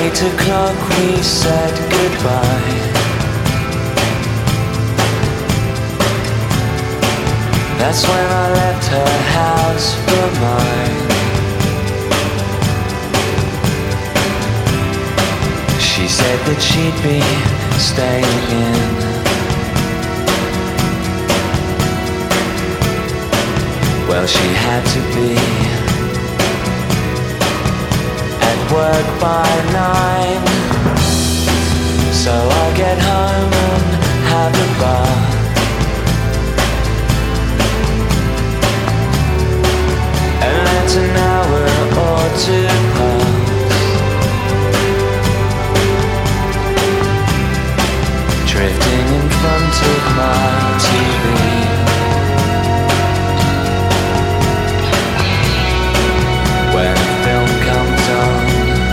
8 o'clock we said goodbye. That's when I left her house for mine. She said that she'd be staying in. Well, she had to be at work by 9. So I get home and have a bath. And let an hour or two pass. Drifting in front of my TV. When a film comes on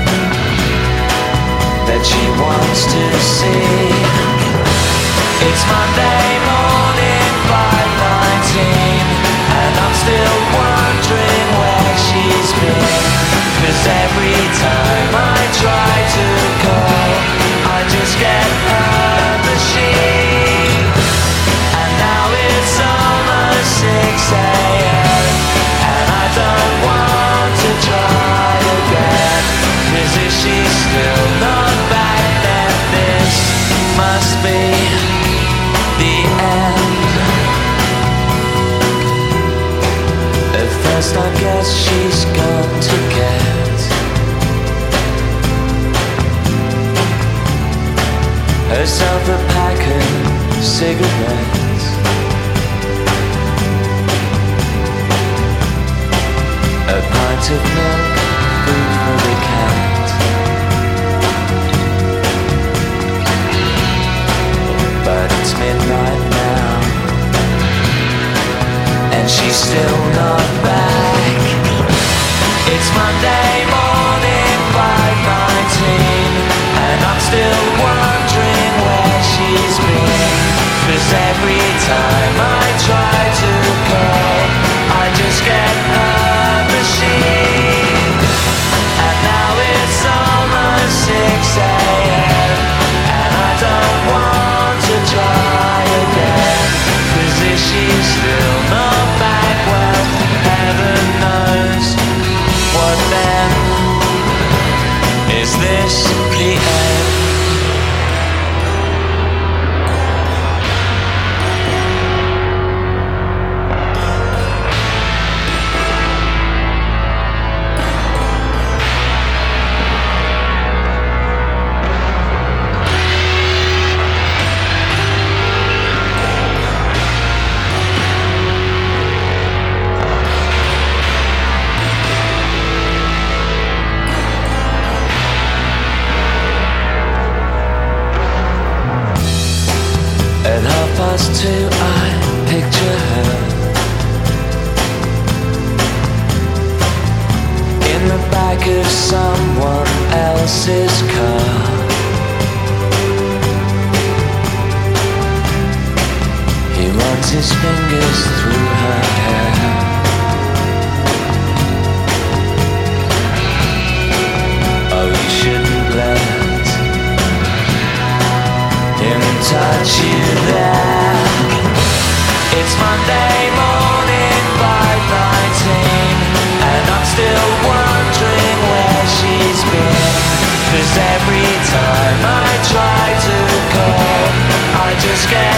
that she wants to see. It's Monday morning, 5:19, and I'm still wondering where she's been. 'Cause every time I try to call, I just get her machine. And now it's almost 6 a.m. and I don't want to try again. 'Cause if she's still not back, then this must be the end. At first I guess she's gone to get herself a pack of cigarettes. A pint of milk, food for the cat. But it's midnight now, and she's still not back. It's Monday morning, 5:19, and I'm still wondering where she's been. 'Cause every time I try to call, I just get her machine. And now it's almost 6 a.m. and I don't want to try again. 'Cause if she's still not back, well, heaven knows what then. Is this the end? At 2:30 I picture her in the back of someone else's car. He runs his fingers through her hair. Oh, you shouldn't let him touch you there. It's Monday morning, 5:19, and I'm still wondering where she's been. 'Cause every time I try to call, I just get